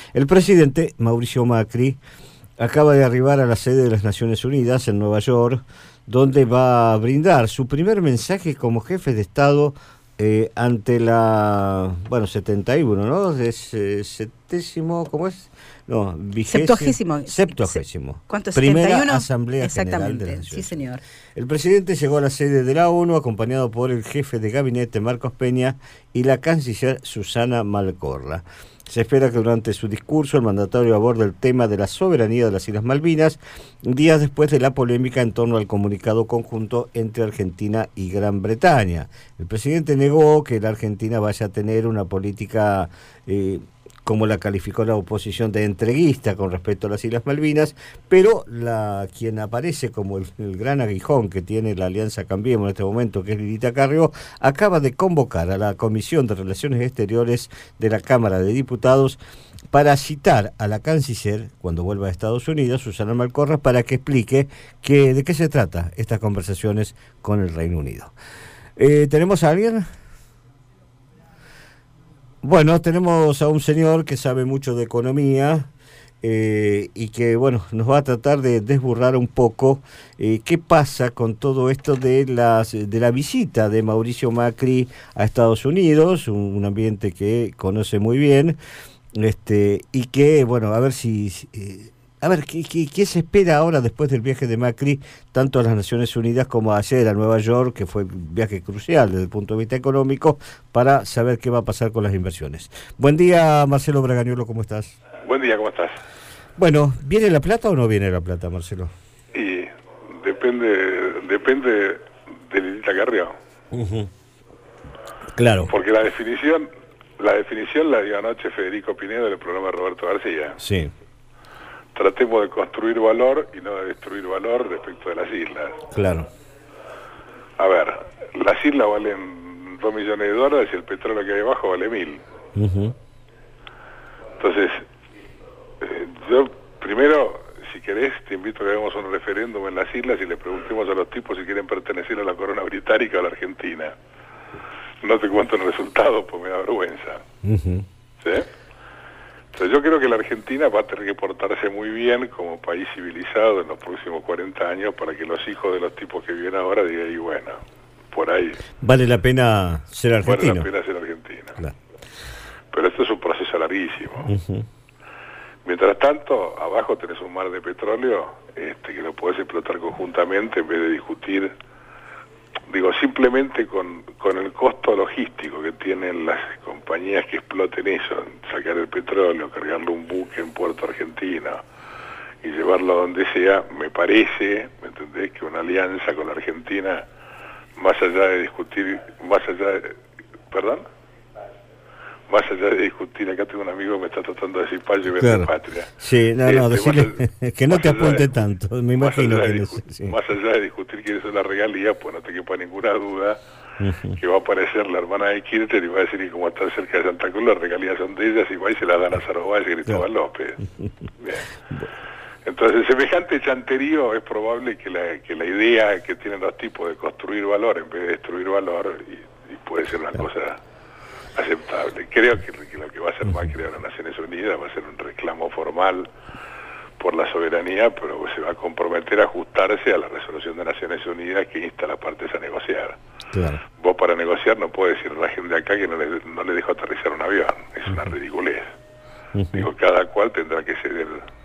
El presidente Mauricio Macri acaba de arribar a la sede de las Naciones Unidas en Nueva York, donde va a brindar su primer mensaje como jefe de Estado ante la, 71, ¿no? Es septésimo, ¿cómo es? No, septuagésimo. ¿Cuánto es? Primera 71? Asamblea General de las Naciones. Sí, señor. El presidente llegó a la sede de la ONU acompañado por el jefe de gabinete Marcos Peña y la canciller Susana Malcorra. Se espera que durante su discurso el mandatario aborde el tema de la soberanía de las Islas Malvinas, días después de la polémica en torno al comunicado conjunto entre Argentina y Gran Bretaña. El presidente negó que la Argentina vaya a tener una política, como la calificó la oposición, de entreguista con respecto a las Islas Malvinas, pero quien aparece como el gran aguijón que tiene la Alianza Cambiemos en este momento, que es Lilita Carrió, acaba de convocar a la Comisión de Relaciones Exteriores de la Cámara de Diputados para citar a la canciller, cuando vuelva a Estados Unidos, Susana Malcorra, para que explique de qué se trata estas conversaciones con el Reino Unido. ¿Tenemos a alguien? Bueno, tenemos a un señor que sabe mucho de economía y que, nos va a tratar de desburrar un poco qué pasa con todo esto de la visita de Mauricio Macri a Estados Unidos, un ambiente que conoce muy bien, y que, a ver ¿qué se espera ahora después del viaje de Macri, tanto a las Naciones Unidas como ayer a Nueva York, que fue un viaje crucial desde el punto de vista económico, para saber qué va a pasar con las inversiones? Buen día, Marcelo Bragañuelo, ¿cómo estás? Buen día, ¿cómo estás? Bueno, ¿viene la plata o no viene la plata, Marcelo? Y depende de Lilita Carrió. Claro. Porque la definición la dio anoche Federico Pinedo del programa de Roberto García. Sí. Tratemos de construir valor y no de destruir valor respecto de las islas. Claro. A ver, las islas valen $2 millones y el petróleo que hay abajo vale 1.000. Entonces, yo primero, si querés, te invito a que hagamos un referéndum en las islas y le preguntemos a los tipos si quieren pertenecer a la corona británica o a la Argentina. No te cuento el resultado porque me da vergüenza. ¿Sí? Entonces yo creo que la Argentina va a tener que portarse muy bien como país civilizado en los próximos 40 años para que los hijos de los tipos que viven ahora digan, y bueno, por ahí. Vale la pena ser argentino. Vale la pena ser argentino. Claro. Pero esto es un proceso larguísimo. Mientras tanto, abajo tenés un mar de petróleo que lo podés explotar conjuntamente en vez de discutir, simplemente con el costo logístico que tienen las compañías que exploten eso, sacar el petróleo, cargarlo un buque en Puerto Argentino y llevarlo a donde sea, me parece, ¿me entendés?, que una alianza con la Argentina, más allá de discutir, más allá de discutir, acá tengo un amigo que me está tratando de decir payo y vender patria. Sí, decirle que no te apunte tanto, me imagino que sí. Más allá de discutir quiénes son las regalías, pues no te quepa ninguna duda que va a aparecer la hermana de Kirchner y va a decir que como está cerca de Santa Cruz, las regalías son de ellas y va y se las dan a Sarobá y Cristóbal López. Bien. Entonces, semejante chanterío es probable que la idea que tienen los tipos de construir valor en vez de destruir valor y puede ser una cosa aceptable. Creo que lo que va a hacer Macri a las Naciones Unidas va a ser un reclamo formal por la soberanía, pero se va a comprometer a ajustarse a la resolución de Naciones Unidas que insta a las partes a negociar. Claro. Vos para negociar no podés decir a la gente de acá que no le dejo aterrizar un avión. Es una ridiculez. Cada cual tendrá que ceder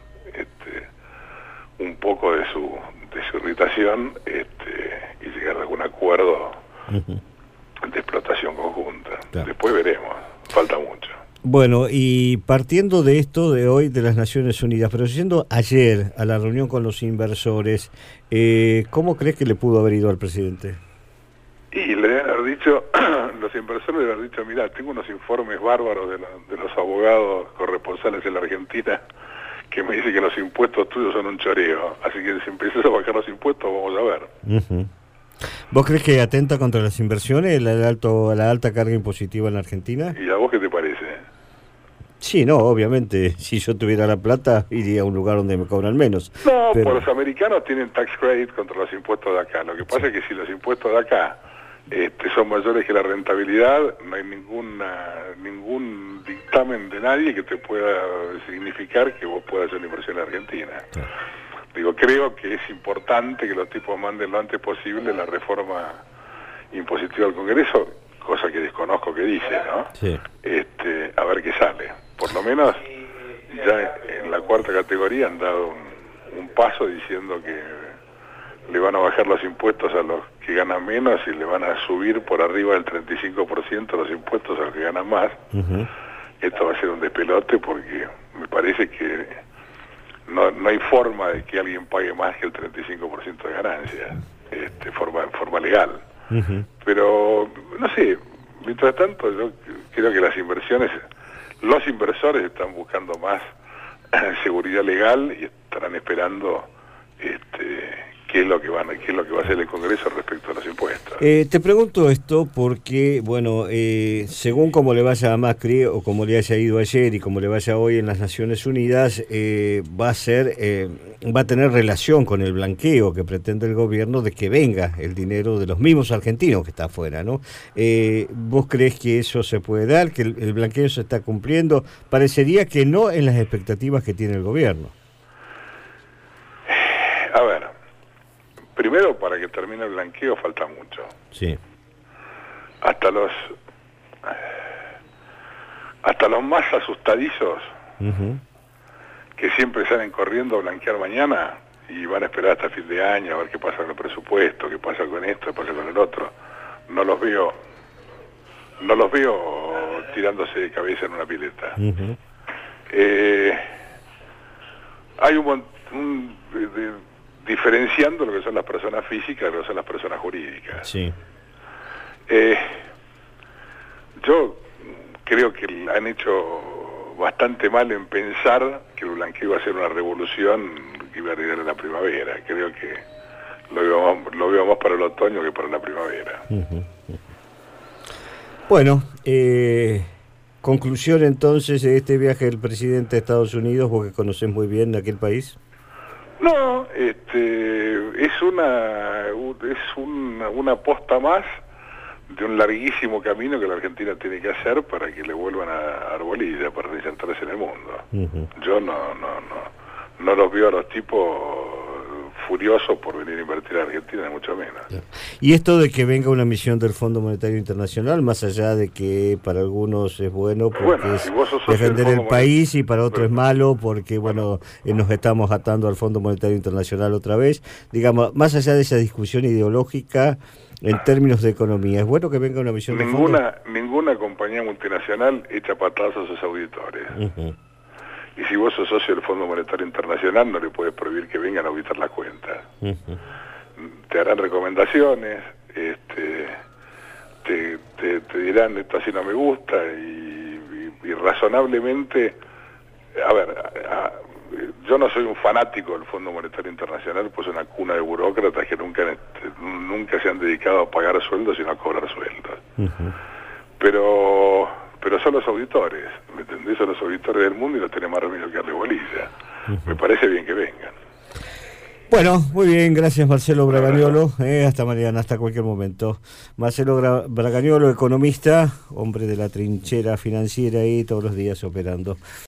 un poco de su irritación y llegar a algún acuerdo de explotación conjunta. Claro. Después veremos, falta mucho. Bueno, y partiendo de esto de hoy de las Naciones Unidas, pero yendo ayer a la reunión con los inversores, ¿cómo crees que le pudo haber ido al presidente? Y le deben haber dicho, los inversores le haber dicho, mirá, tengo unos informes bárbaros de los abogados corresponsales en la Argentina que me dice que los impuestos tuyos son un choreo, así que si empiezas a bajar los impuestos vamos a ver. ¿Vos crees que atenta contra las inversiones, la alta carga impositiva en la Argentina? ¿Y a vos qué te parece? Sí, no, obviamente, si yo tuviera la plata, iría a un lugar donde me cobran menos. No, pero los americanos tienen tax credit contra los impuestos de acá. Lo que pasa es que si los impuestos de acá son mayores que la rentabilidad. No hay ningún dictamen de nadie que te pueda significar que vos puedas hacer una inversión en Argentina. Digo, creo que es importante que los tipos manden lo antes posible la reforma impositiva al Congreso, cosa que desconozco que dice, ¿no? Sí. A ver qué sale. Por lo menos ya en la cuarta categoría han dado un paso diciendo que le van a bajar los impuestos a los que ganan menos y le van a subir por arriba del 35% los impuestos a los que ganan más. Esto va a ser un despelote porque me parece que no hay forma de que alguien pague más que el 35% de ganancias, forma legal. Pero, no sé, mientras tanto yo creo que los inversores están buscando más seguridad legal y estarán esperando qué es lo que va a hacer el Congreso respecto a los impuestos. Te pregunto esto porque, bueno, según como le vaya a Macri o como le haya ido ayer y como le vaya hoy en las Naciones Unidas, va a tener relación con el blanqueo que pretende el gobierno de que venga el dinero de los mismos argentinos que está afuera, ¿no? ¿Vos crees que eso se puede dar, que el blanqueo se está cumpliendo? Parecería que no en las expectativas que tiene el gobierno. A ver, primero, para que termine el blanqueo falta mucho. Sí. Hasta los más asustadizos, que siempre salen corriendo a blanquear mañana y van a esperar hasta fin de año a ver qué pasa con el presupuesto, qué pasa con esto, qué pasa con el otro. No los veo tirándose de cabeza en una pileta. Hay diferenciando lo que son las personas físicas de lo que son las personas jurídicas. Sí. Yo creo que han hecho bastante mal en pensar que el blanqueo iba a ser una revolución que iba a llegar en la primavera. Creo que lo veo más para el otoño que para la primavera. Bueno, conclusión entonces de este viaje del presidente de Estados Unidos, vos que conocés muy bien aquel país. No, es una posta más de un larguísimo camino que la Argentina tiene que hacer para que le vuelvan a dar bolilla, para reinsertarse en el mundo. Yo no los veo a los tipos furiosos por venir a invertir a Argentina, ni mucho menos. Y esto de que venga una misión del Fondo Monetario Internacional, más allá de que para algunos es bueno porque si vos sos defender el país y para otros es malo porque nos estamos atando al Fondo Monetario Internacional otra vez, digamos, más allá de esa discusión ideológica en términos de economía, ¿es bueno que venga una misión del Fondo? Ninguna compañía multinacional echa patadas a sus auditores. Y si vos sos socio del Fondo Monetario Internacional, no le puedes prohibir que vengan a auditar las cuentas. Te harán recomendaciones, te dirán esto así no me gusta, y razonablemente, a ver, yo no soy un fanático del Fondo Monetario Internacional, pues una cuna de burócratas que nunca se han dedicado a pagar sueldos sino a cobrar sueldos. Pero son los auditores, ¿me entendés? Son los auditores del mundo y no tenemos más remedio que darle bolilla. Me parece bien que vengan. Bueno, muy bien, gracias Marcelo Bragagnolo, hasta mañana, hasta cualquier momento. Marcelo Bragagnolo, economista, hombre de la trinchera financiera ahí todos los días operando.